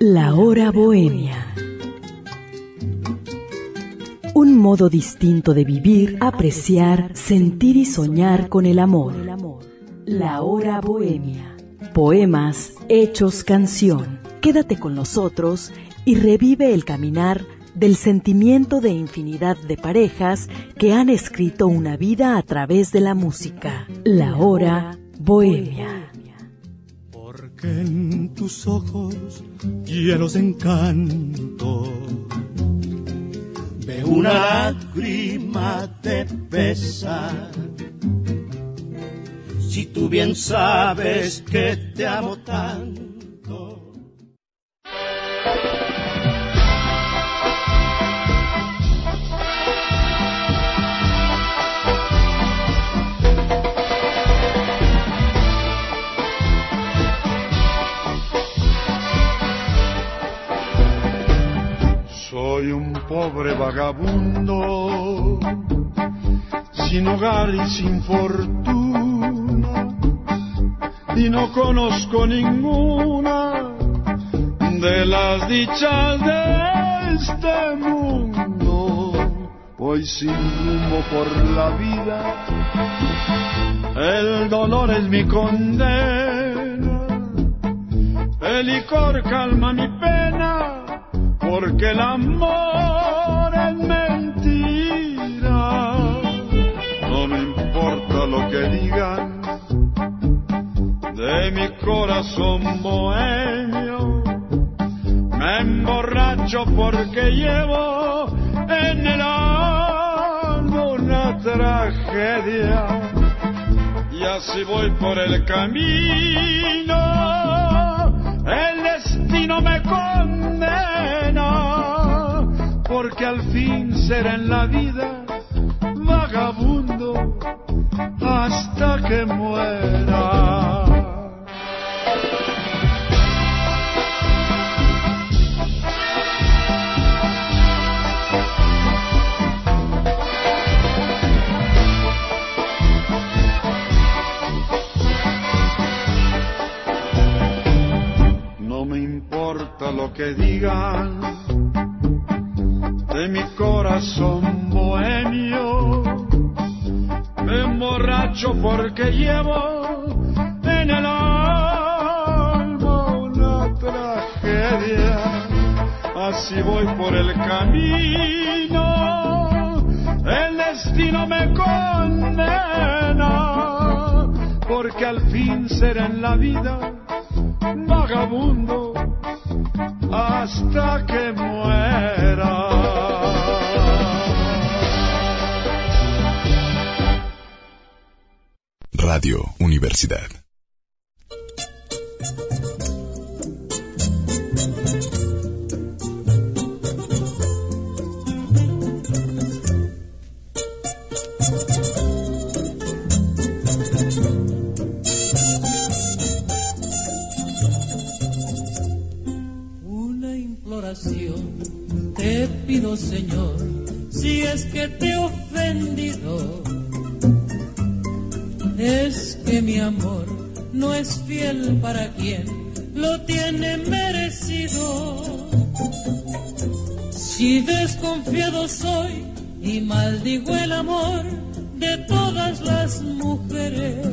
La hora bohemia. Un modo distinto de vivir, apreciar, sentir y soñar con el amor. La hora bohemia. Poemas hechos canción. Quédate con nosotros y revive el caminar del sentimiento de infinidad de parejas que han escrito una vida a través de la música. La hora bohemia. Porque en tus ojos llenos de encanto veo una lágrima de pesar. Si tú bien sabes que te amo tanto. Soy un pobre vagabundo, sin hogar y sin fortuna, y no conozco ninguna de las dichas de este mundo. Voy sin rumbo por la vida, el dolor es mi condena, el licor calma mi pena, porque el amor es mentira. No me importa lo que digan de mi corazón bohemio. Me emborracho porque llevo en el alma una tragedia. Y así voy por el camino, el destino me condena, porque al fin seré en la vida vagabundo hasta que muera. No me importa lo que digan de mi corazón bohemio. Me emborracho porque llevo en el alma una tragedia. Así voy por el camino, el destino me condena, porque al fin seré en la vida vagabundo hasta que muera. Radio Universidad. Una imploración te pido, Señor, si es que te he ofendido. Es que mi amor no es fiel para quien lo tiene merecido. Si desconfiado soy y maldigo el amor de todas las mujeres,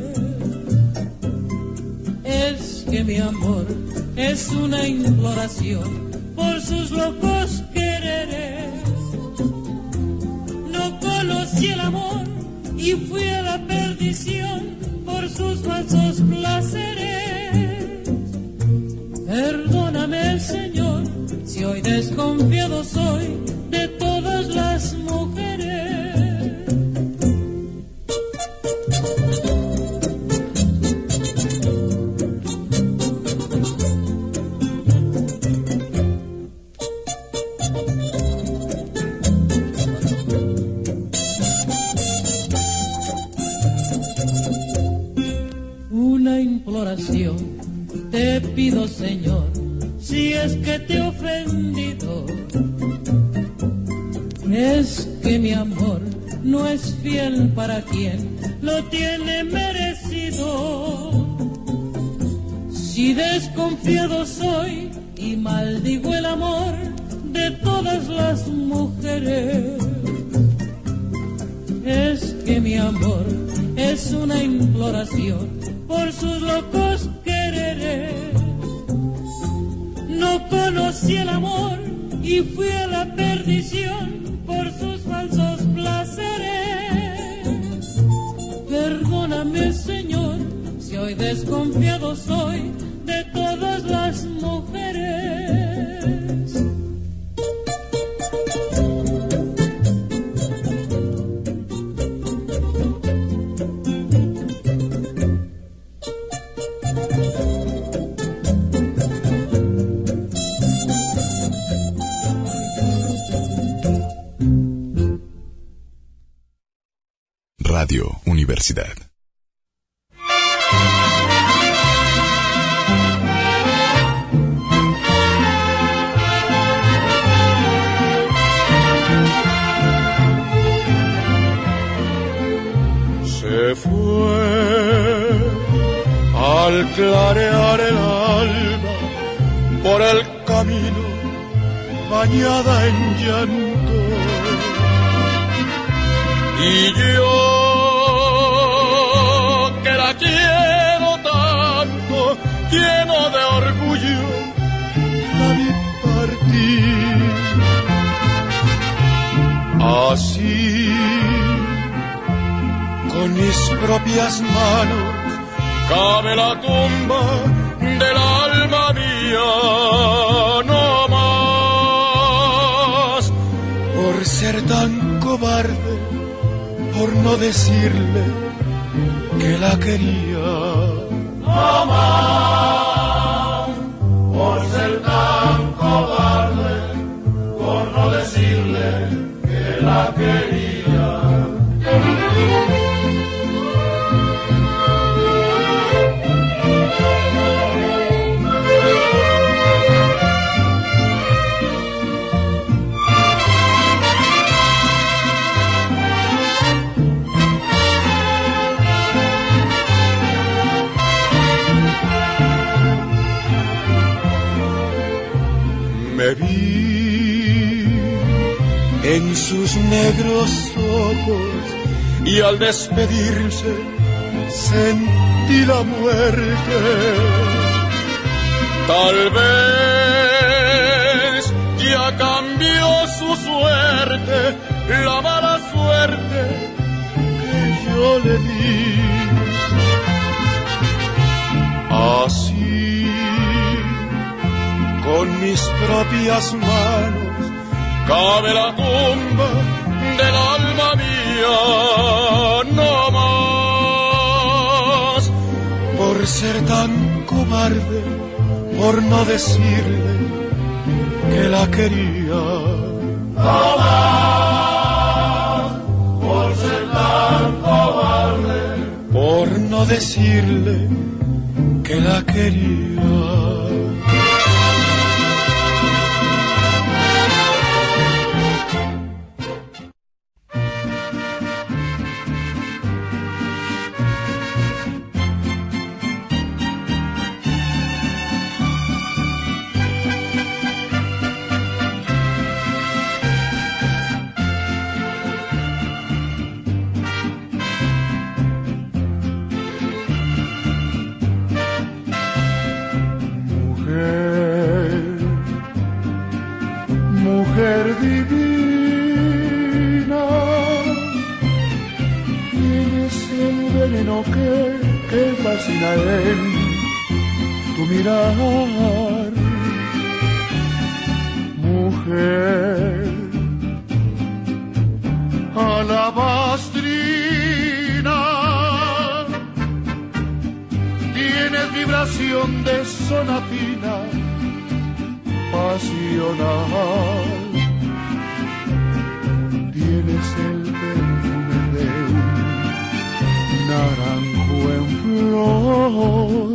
es que mi amor es una imploración por sus locos quereres. No conocí el amor y fui a la perdición por sus falsos placeres. Perdóname, Señor, si hoy desconfiado soy de todas las mujeres. Te pido, Señor, si es que te he ofendido, es que mi amor no es fiel para quien lo tiene merecido. Si desconfiado soy y maldigo el amor de todas las mujeres. Es que mi amor es una imploración por sus locos quereres. No conocí el amor y fui a la perdición por sus falsos placeres. Perdóname, Señor, si hoy desconfiado soy de todas las mujeres. Radio Universidad. Se fue al clarear el alba por el camino bañada en llanto, y yo que la quiero tanto, lleno de orgullo, la vi partir. Así, con mis propias manos, cabe la tumba del alma mía, no más, por ser tan cobarde, por no decirle que la quería. No más, por ser tan cobarde, por no decirle que la quería. Me vi en sus negros ojos y al despedirse sentí la muerte. Tal vez ya cambió su suerte, la mala suerte que yo le di. Así, con mis propias manos, cabe la tumba del alma mía, no más, por ser tan cobarde, por no decirle que la quería. No más, por ser tan cobarde, por no decirle que la quería. Mujer divina, tienes el veneno que fascina en tu mirar. Mujer alabastrina, tienes vibración de sonatina pasional. Tienes el perfume de un naranjo en flor,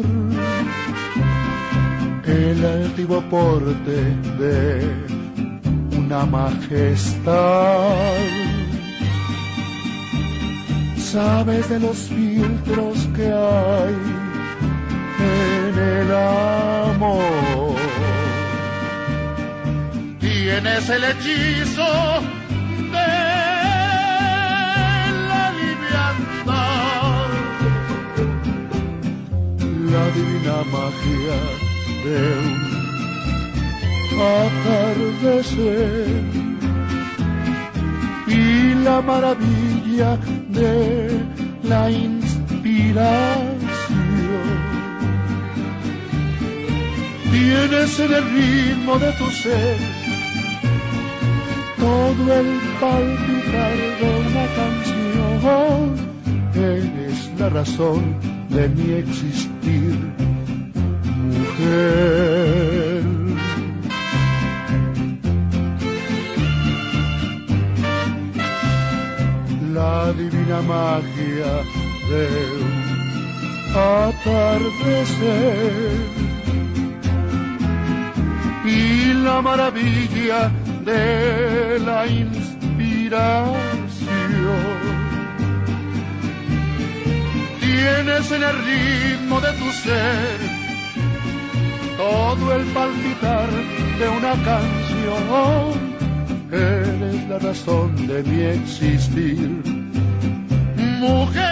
el altivo porte de una majestad. Sabes de los filtros que hay en el amor. tienes el hechizo de la liviandad, la divina magia de un atardecer y la maravilla de la inspiración. Tienes en el ritmo de tu ser todo el palpitar de una canción. Eres la razón de mi existir, mujer. La divina magia de un atardecer y la maravilla de la inspiración. Tienes en el ritmo de tu ser todo el palpitar de una canción. Eres la razón de mi existir, mujer.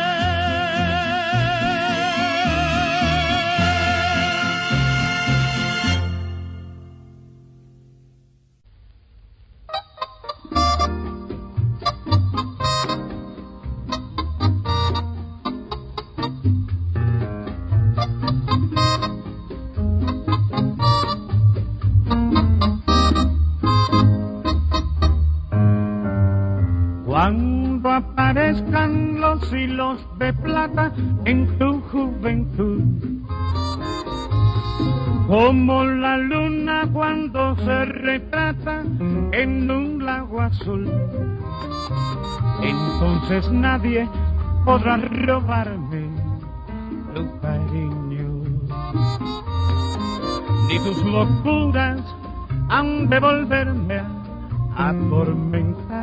Cuando aparezcan los hilos de plata en tu juventud, como la luna cuando se retrata en un lago azul, entonces nadie podrá robarme tu cariño, ni tus locuras han de volverme a atormentar.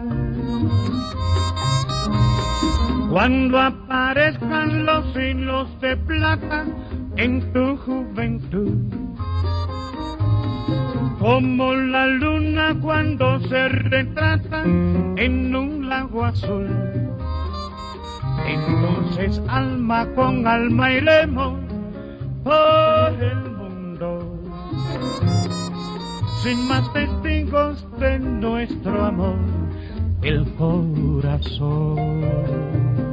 Cuando aparezcan los hilos de plata en tu juventud, como la luna cuando se retrata en un lago azul, entonces alma con alma iremos por el mundo, sin más testigos de nuestro amor, el corazón.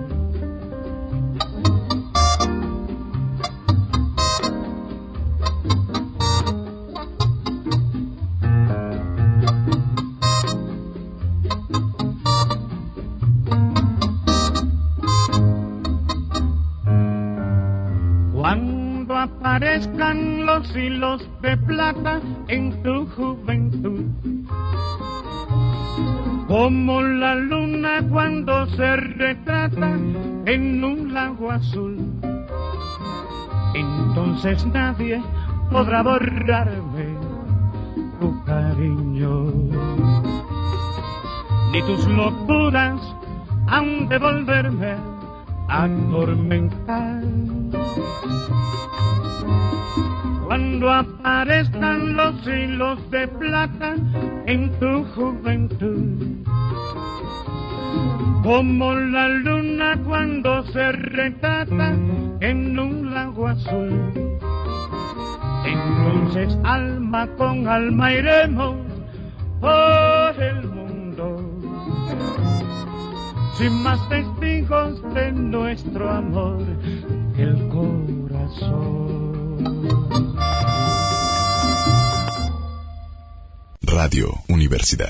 Cuando aparezcan los hilos de plata en tu juventud, como la luna cuando se retrata en un lago azul, entonces nadie podrá borrarme tu cariño, ni tus locuras han de volverme a atormentar. Cuando aparezcan los hilos de plata en tu juventud, como la luna cuando se retrata en un lago azul, entonces alma con alma iremos por el mundo, sin más testigos de nuestro amor, el corazón. Radio Universidad.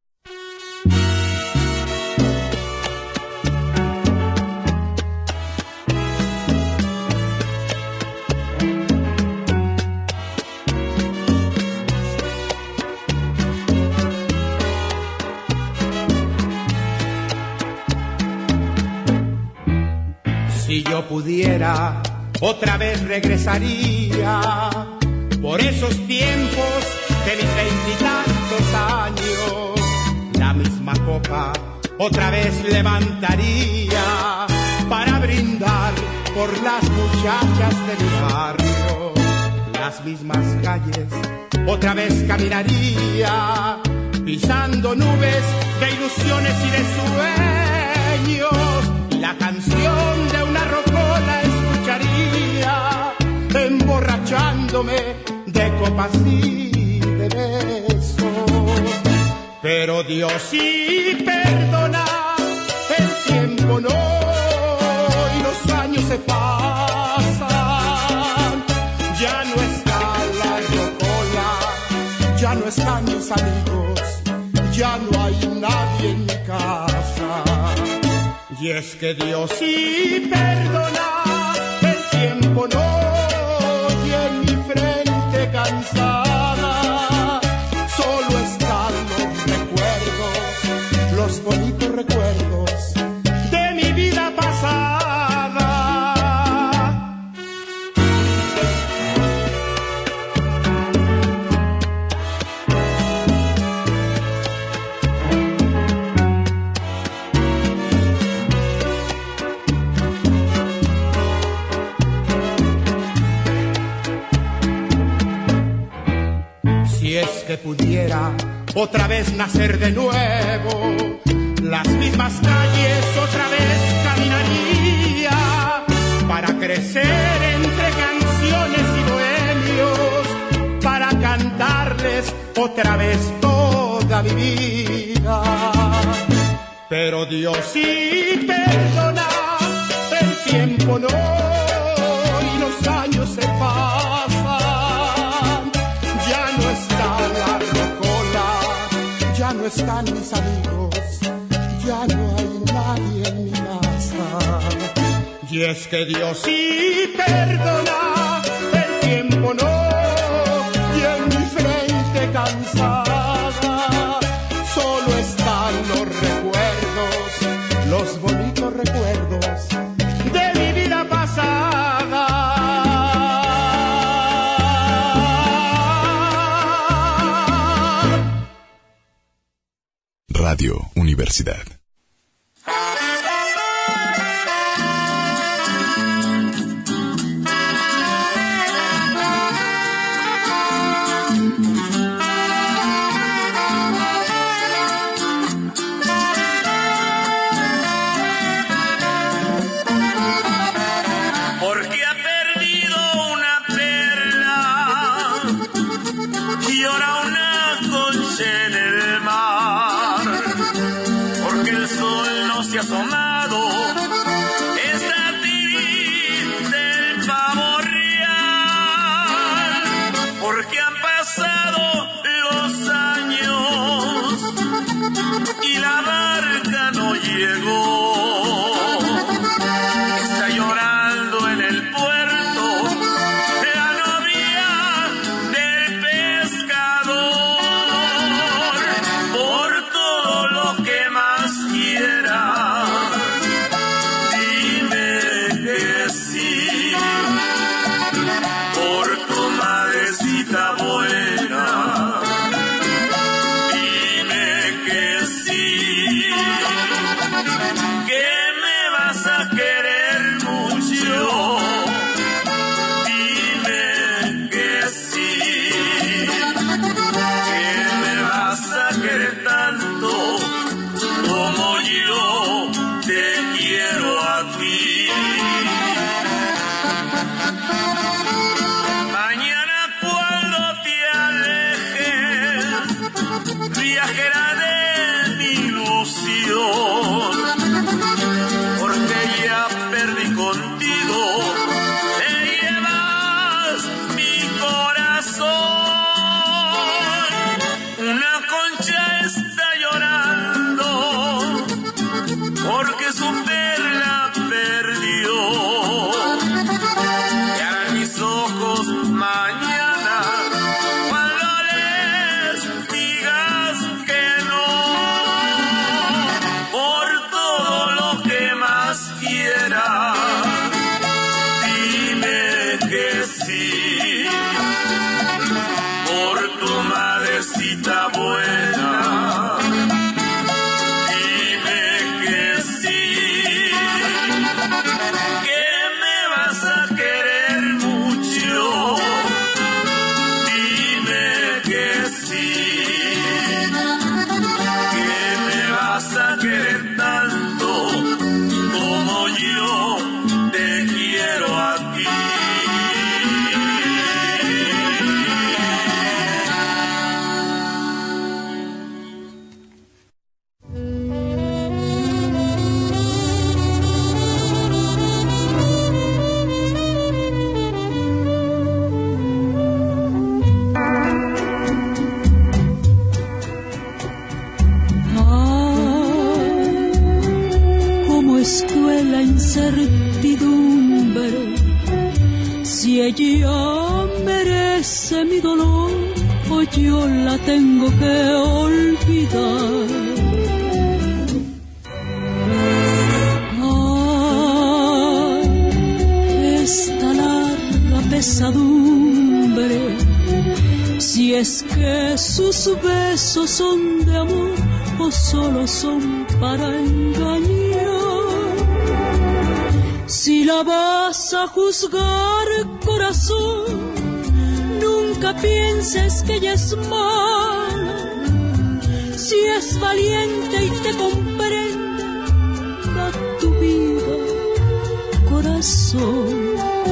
Si yo pudiera, otra vez regresaría por esos tiempos de mis 20 y tantos años. La misma copa otra vez levantaría para brindar por las muchachas de mi barrio. las mismas calles otra vez caminaría, pisando nubes de ilusiones y de sueños, y la canción de una rocola escucharía, emborrachándome de copas y de besos. Pero Dios sí perdona, el tiempo no, y los años se pasan. Ya no está la rocola, ya no están mis amigos, ya no hay nadie en mi casa. Y es que Dios sí perdona, el tiempo no, y en mi frente cansada solo están los bonitos recuerdos de mi vida pasada. Si es que pudiera otra vez nacer de nuevo, las mismas calles otra vez caminaría, para crecer entre canciones y bohemios, para cantarles otra vez toda mi vida. Pero Dios sí perdona, el tiempo no, y los años se pasan. Ya no está la rocola, ya no están mis amigos, ya no hay nadie en mi casa. Y es que Dios sí perdona, el tiempo no, y en mi frente cansada solo están los recuerdos, los bonitos recuerdos de mi vida pasada. Radio Universidad. Porque ha perdido una perla y ahora una concha en el mar. Porque si ella merece mi dolor o yo la tengo que olvidar. Ay, esta larga pesadumbre, si es que sus besos son de amor o solo son para engañar. Si la vas a juzgar, corazón, nunca pienses que ella es mala. Si es valiente y te comprende, da tu vida, corazón.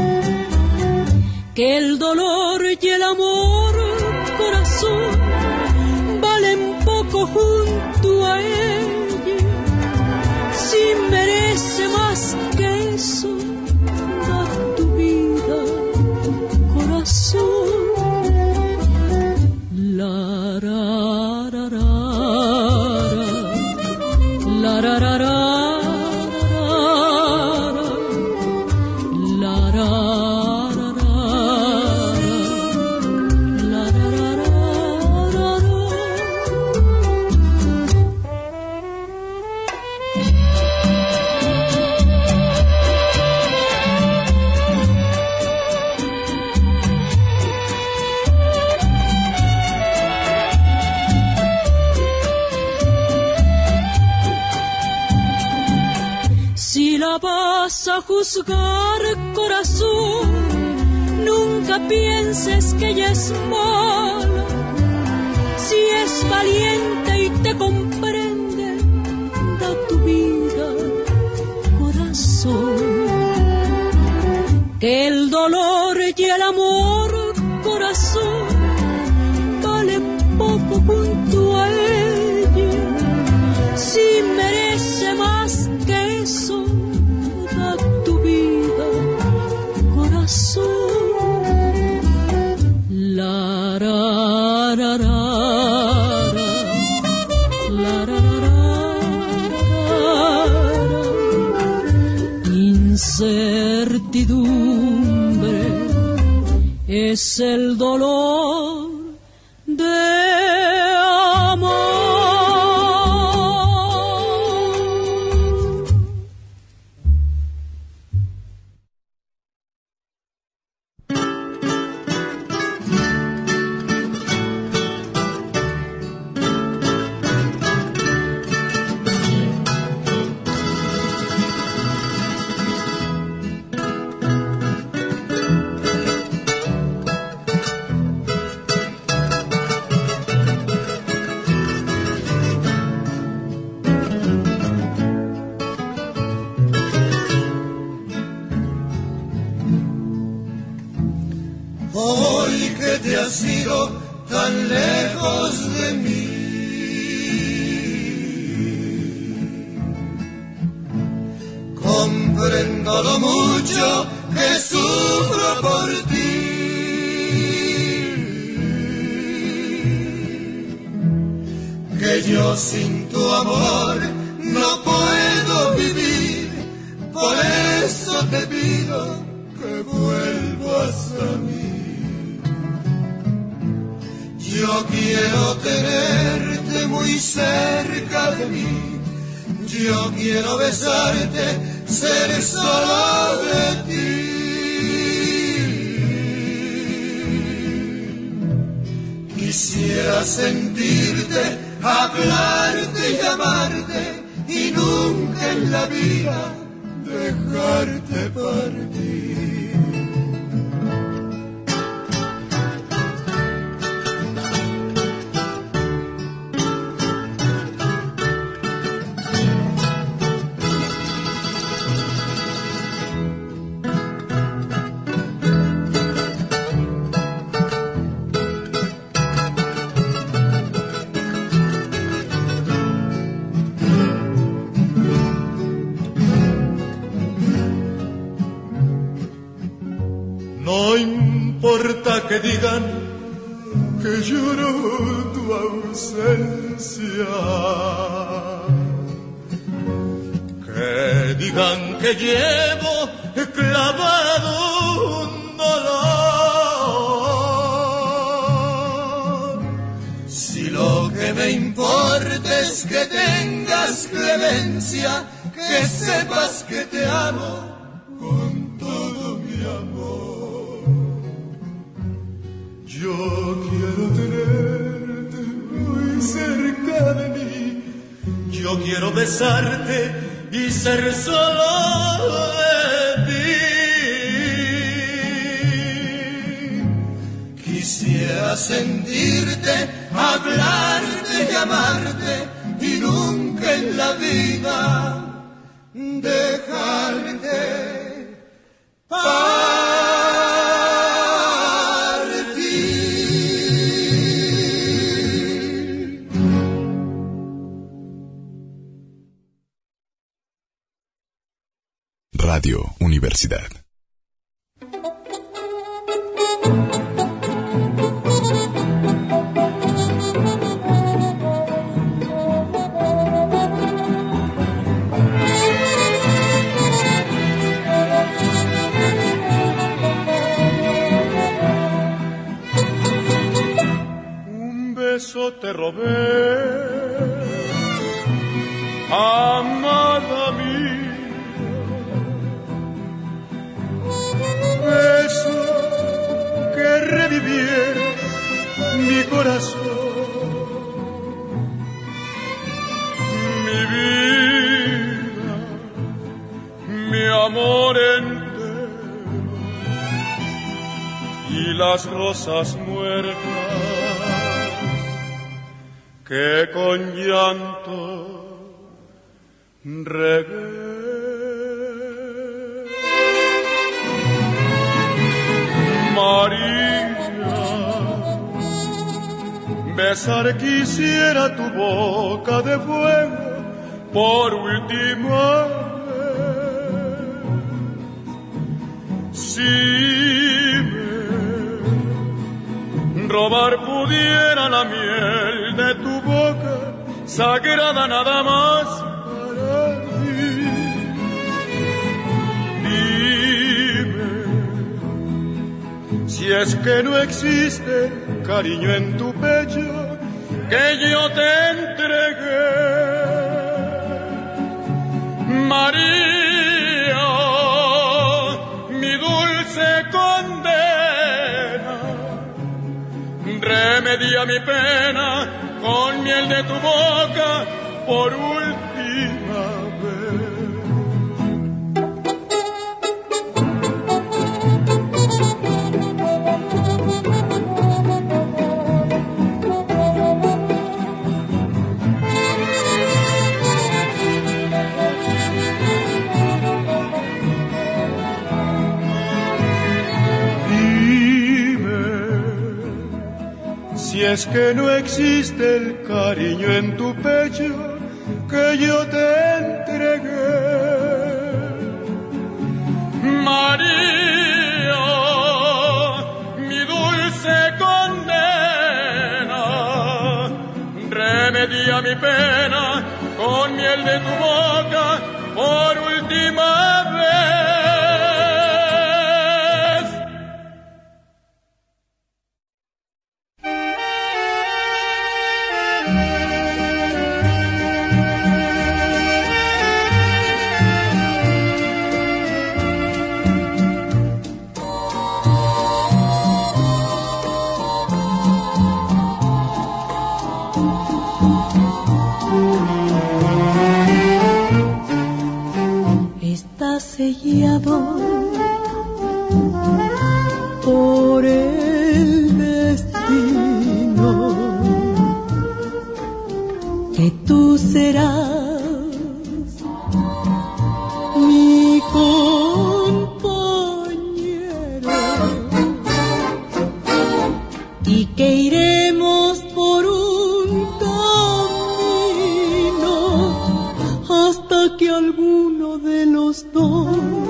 Que el dolor y el amor, corazón, valen poco junto a ella. Si merece más que eso, da tu vida, corazón. La ra ra ra la ra ra ra la ra ra ra la ra ra ra. Si la vas a juzgar, corazón, nunca pienses que ella es mala. Si es valiente y te comprende, da tu vida, corazón. Que el dolor y el amor, corazón, vale poco junto a ella. Si merece más que eso, da tu vida, corazón. La ra ra ra la ra ra ra. Incertidumbre es el dolor de amor. Hoy que te has ido tan lejos de mí, comprendo lo mucho que sufro por ti. Que yo sin tu amor no puedo vivir, por eso te pido que vuelvas a mí. Yo quiero tenerte muy cerca de mí, yo quiero besarte, ser solo de ti. Quisiera sentirte, hablarte y amarte, y nunca en la vida dejarte partir. No importa que digan que lloro tu ausencia, que digan que llevo clavado un dolor. que tengas clemencia, que sepas que te amo con todo mi amor. Yo quiero tenerte muy cerca de mí, yo quiero besarte y ser solo de ti. Quisiera sentirte, hablarte y amarte, y nunca en la vida dejarte partir. Radio Universidad. Te robé, amada mía, beso que reviviera mi corazón, mi vida, mi amor entero y las rosas muertas que con llanto regué. María, besar quisiera tu boca de fuego por última vez. Si me robar pudiera la miel de tu boca, sagrada nada más para mí. Dime, si es que no existe cariño en tu pecho que yo te entregué. María, mi dulce condena, remedia mi pena con miel de tu boca por última vez. Si es que no existe el cariño en tu pecho que yo te entregué. María, mi dulce condena, remedia mi pena con miel de tu boca por última vez. Sellado por el destino, que tú serás mi compañero y que iremos por un camino hasta que alguno de los dos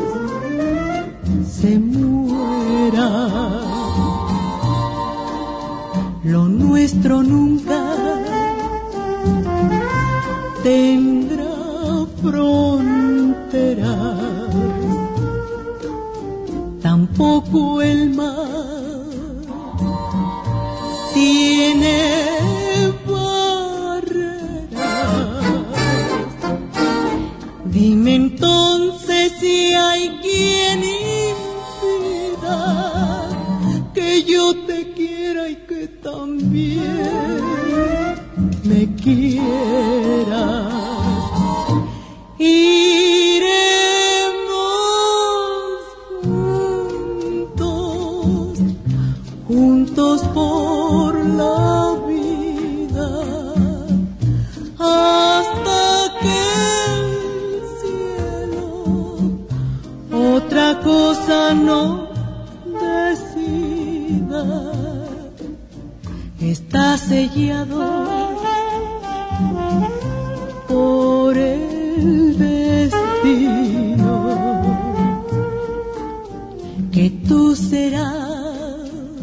se muera. Lo nuestro nunca tendrá fronteras, tampoco el mar tiene barreras. yo te quiera y que también me quieras. Iremos juntos por la vida, hasta que el cielo otra cosa no decida. Está sellado por el destino que tú serás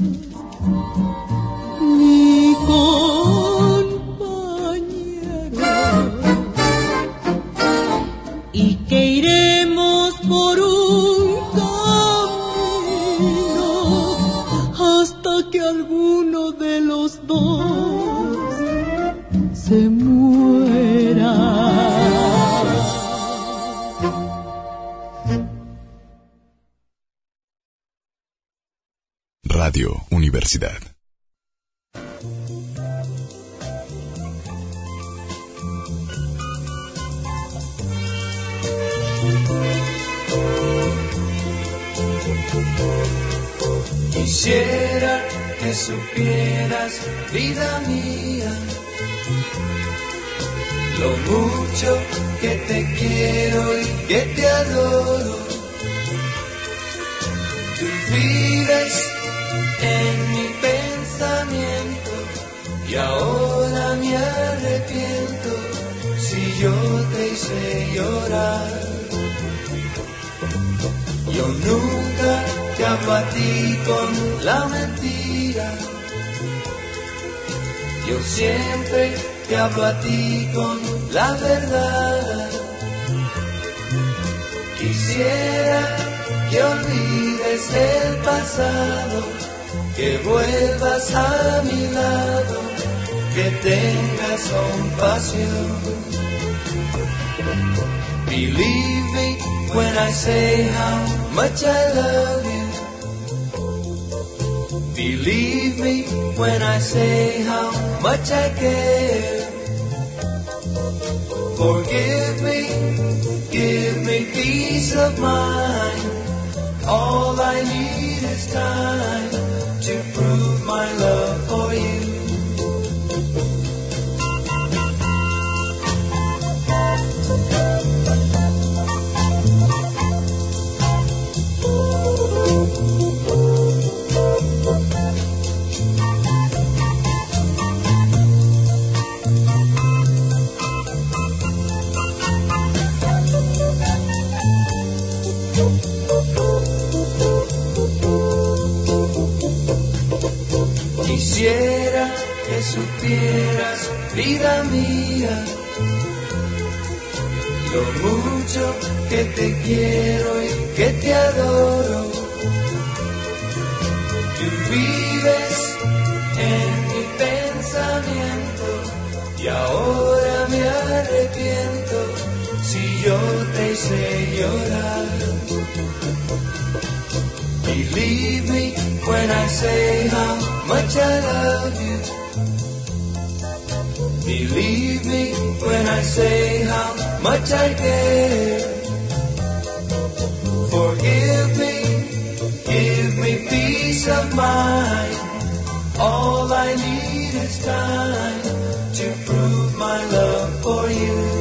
mi compañero y que iremos por un camino hasta que alguno de los dos se muera. Radio Universidad. Quisiera que supieras, vida mía, lo mucho que te quiero y que te adoro. Tú vives en mi pensamiento y ahora me arrepiento si yo te hice llorar. Yo nunca te abatí con la mentira, yo siempre te abatí con la verdad. Quisiera que olvides el pasado, que vuelvas a mi lado, que tengas compasión. Believe me when I say how much I love you. Believe me when I say how much I care. Forgive me, give me peace of mind. All I need is time to prove my love for you. Quisiera que supieras, vida mía, lo mucho que te quiero y que te adoro. Tú vives en mi pensamiento y ahora me arrepiento si yo te hice llorar. Believe me when I say how much I love you. Believe me when I say how much I care. Forgive me, give me peace of mind. All I need is time to prove my love for you.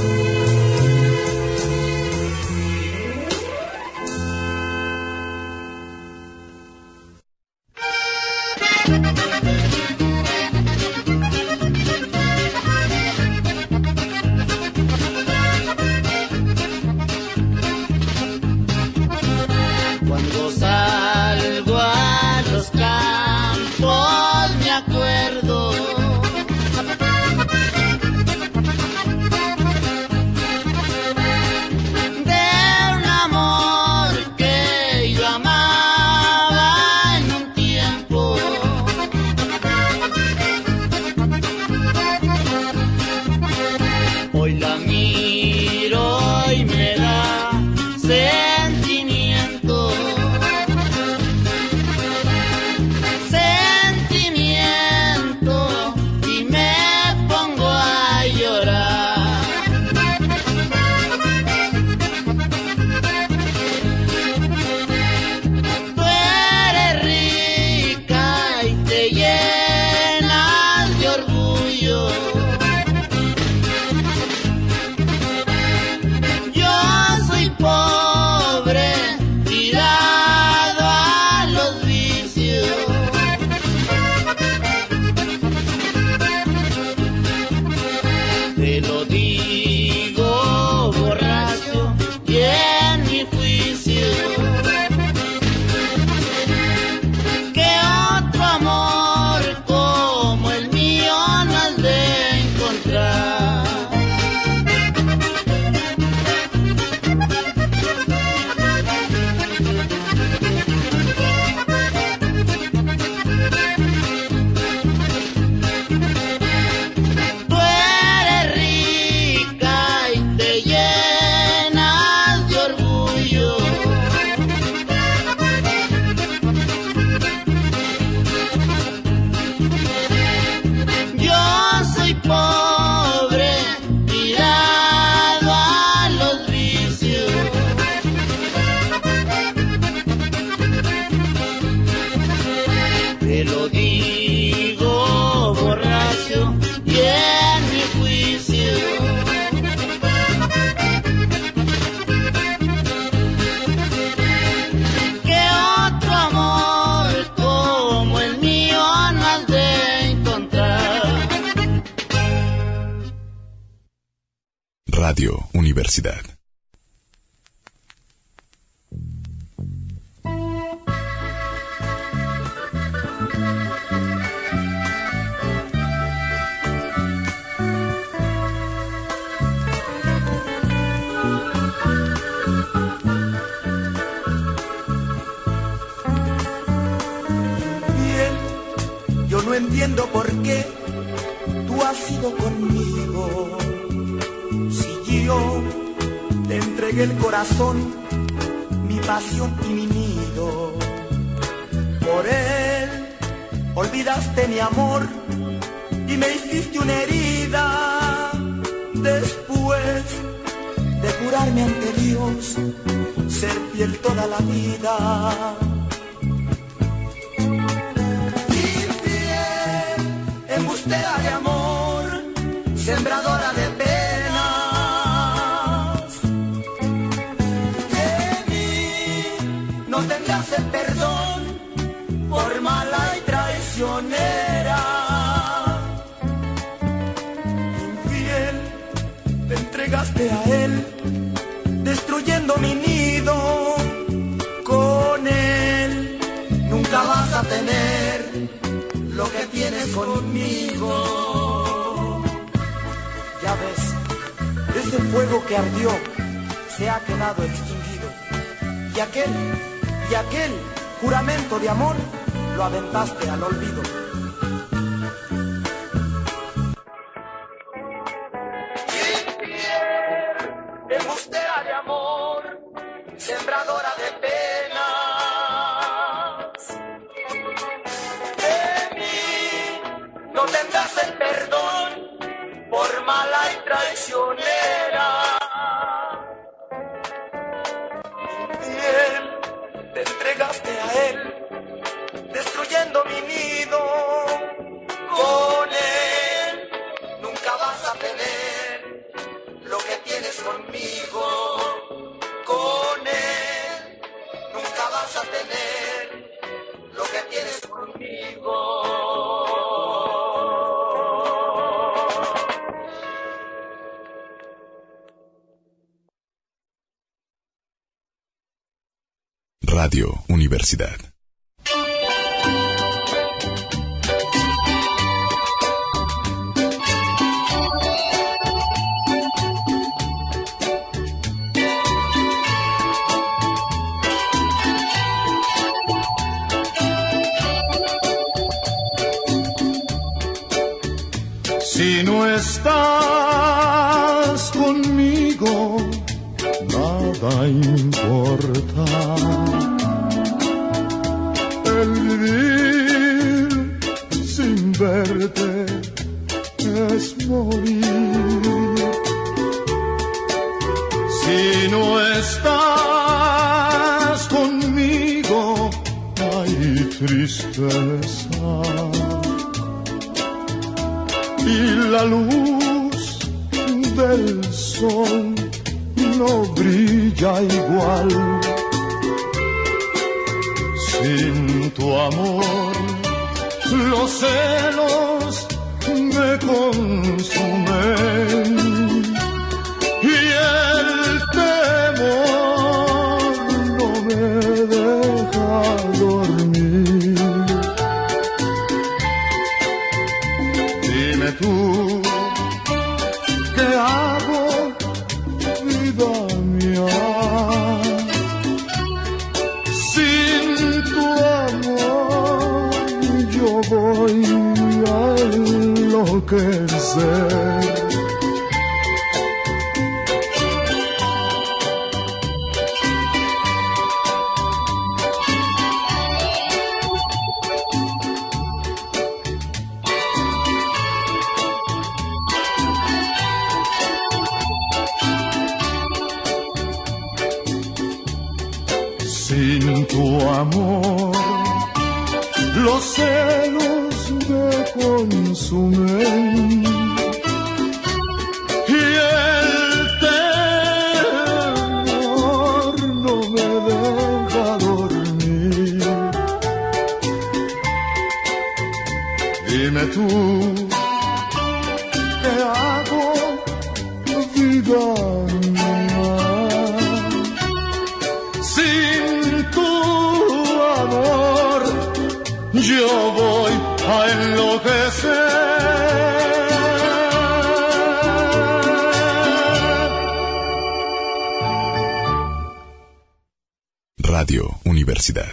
Cuando salgo a los campos me acuerdo de un amor que yo amaba en un tiempo. Radio Universidad. Yo no entiendo por qué tú has ido conmigo. Si yo te entregué el corazón, mi pasión y mi nido. Por él olvidaste mi amor y me hiciste una herida. Después de jurarme ante Dios ser fiel toda la vida. Embustera de amor, sembradora de penas. De mí no tendrás el perdón por mala y traicionera. Infiel, te entregaste a él, destruyendo mi nido. Con él nunca vas a tener lo que tienes conmigo. Ya ves, ese fuego que ardió se ha quedado extinguido. Y aquel juramento de amor lo aventaste al olvido. Embustera de amor, sembradora de penas. No tendrás el perdón por mala y traicionera. Infiel, te entregaste a él, destruyendo mi nido. Con él nunca vas a tener lo que tienes conmigo. Con él nunca vas a tener lo que tienes conmigo. Radio Universidad. Si no estás conmigo, nada importa. El vivir sin verte es morir. Si no estás conmigo, hay tristeza. Y la luz del sol no brilla igual. Sin tu amor, los celos me consumen y el temor no me deja dormir. Dime tú, ¿qué hago, vida mía? Voy a enloquecer. Sin tu amor, los celos me consumen y el temor no me deja dormir. Dime tú, ¿qué hago, vida yo voy a enloquecer. Radio Universidad.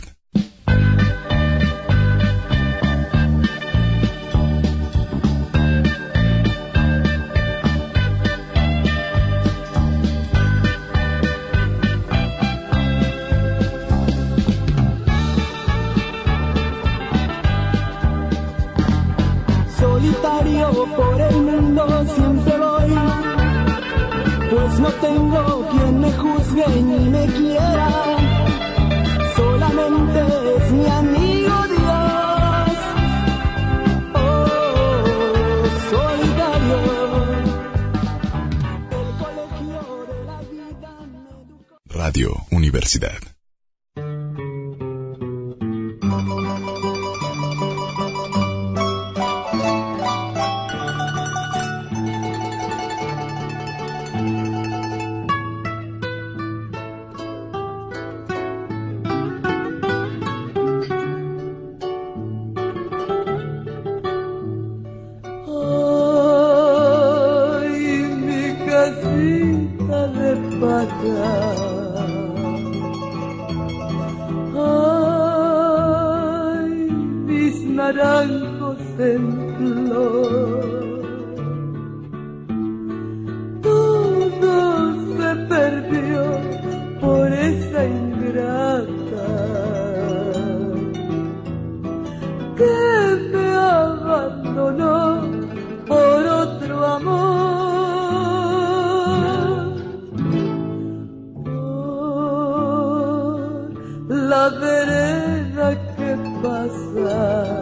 Solitario por el mundo siempre voy, pues no tengo quien me juzgue ni me quiera. Solamente es mi amigo Dios. Oh, solidario. El colegio de la vida me educó. Radio Universidad. Naranjos en flor, todo se perdió por esa ingrata que me abandonó por otro amor. Por la vereda que pasa,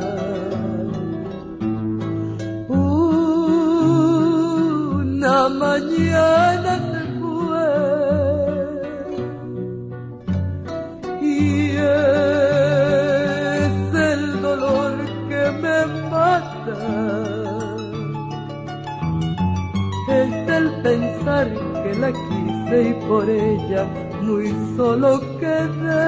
una mañana se fue y es el dolor que me mata, es el pensar que la quise y por ella muy solo quedé.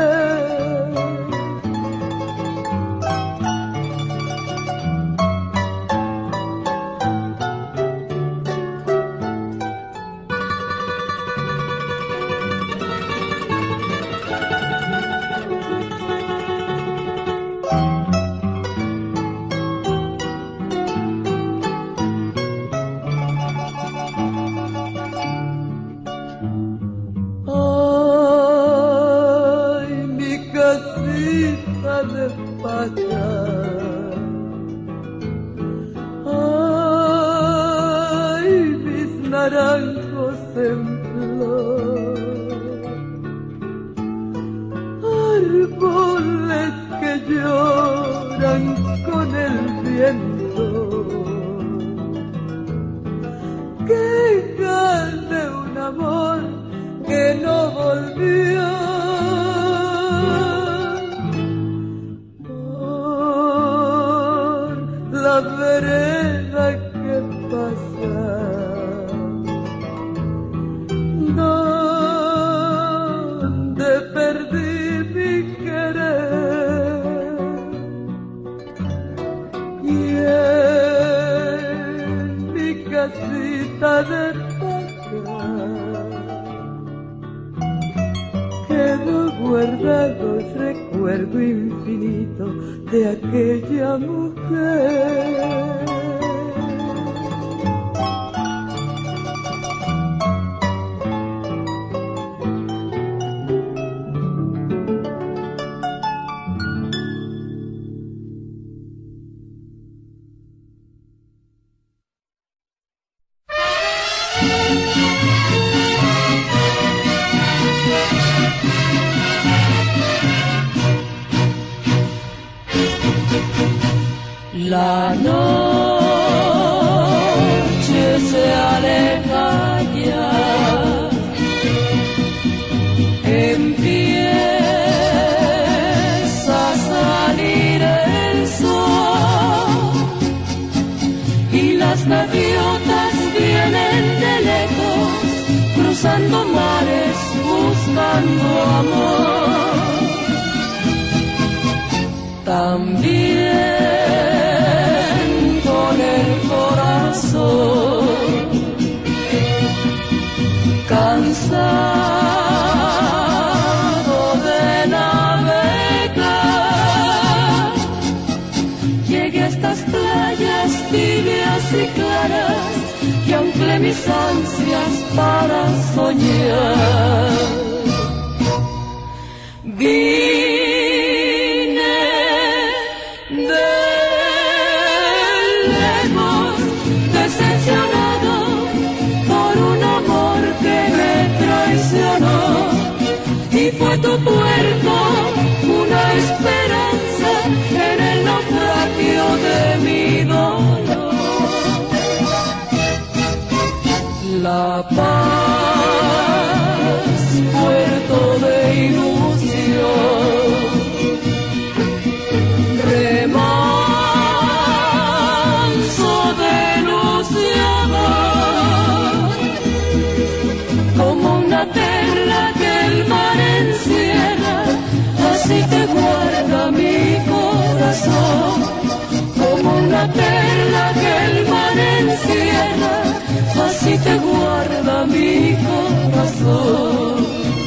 Ay, mis naranjos en flor, árboles que lloran con el viento, quejas de un amor que no volvió. La vereda que pasa, donde perdí mi querer, y en mi casita de paja quedó guardado el recuerdo infinito de aquella mujer. La noche se aleja ya, empieza a salir el sol y las gaviotas vienen de lejos, cruzando mares, buscando amor. También muy claras y aunque mis ansias para soñar. Vine de lejos, decepcionado por un amor que me traicionó, y fue tu puerto una esperanza en el naufragio de mi dolor. La paz, puerto de ilusión, remanso de luz y amor, como una perla que el mar encierra, así te guarda mi corazón, como una perla que el mar encierra, así te guarda mi corazón.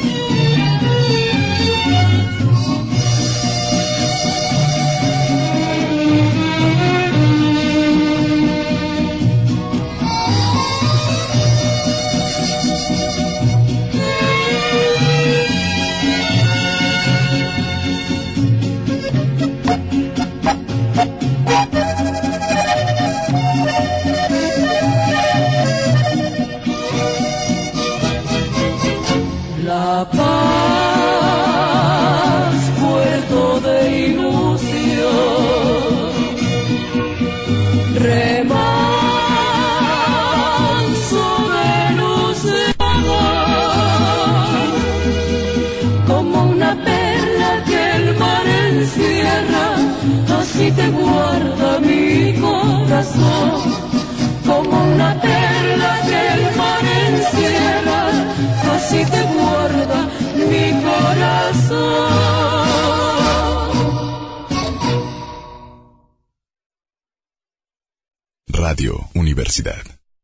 La paz, puerto de ilusión, remanso de luz y amor, como una perla que el mar encierra, así te guarda mi corazón, como una perla que el mar encierra, así te guarda mi corazón. Radio Universidad.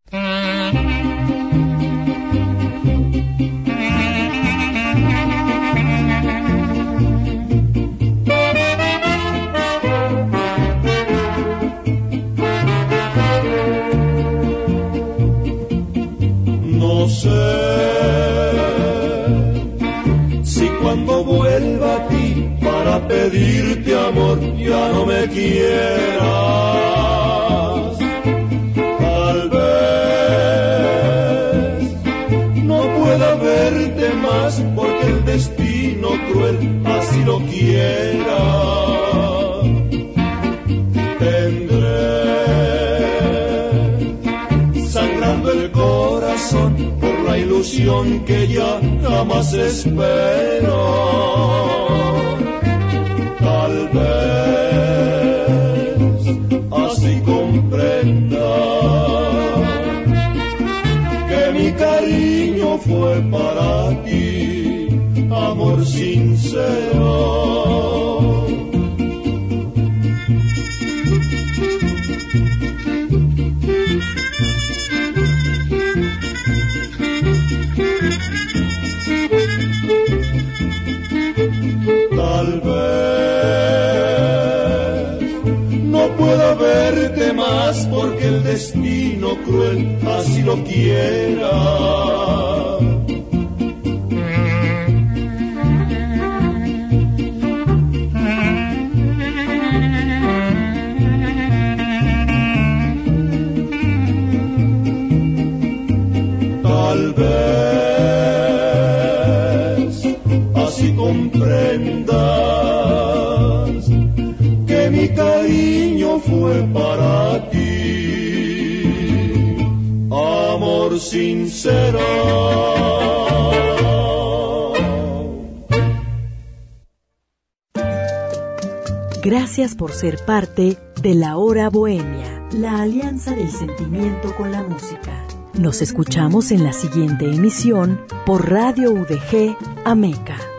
No sé si cuando vuelva a ti para pedirte amor ya no me quieras. Tal vez no pueda verte más porque el destino cruel así lo quiera. Tendré sangrando el corazón por la ilusión que ya jamás espero. Tal vez así comprenda que mi cariño fue para ti amor sincero. Tal vez no pueda verte más porque el destino cruel así lo quiera. Tal vez así comprendas que mi cariño fue para ti amor sincero. Gracias por ser parte de La Hora Bohemia, la alianza del sentimiento con la música. Nos escuchamos en la siguiente emisión por Radio UDG Ameca.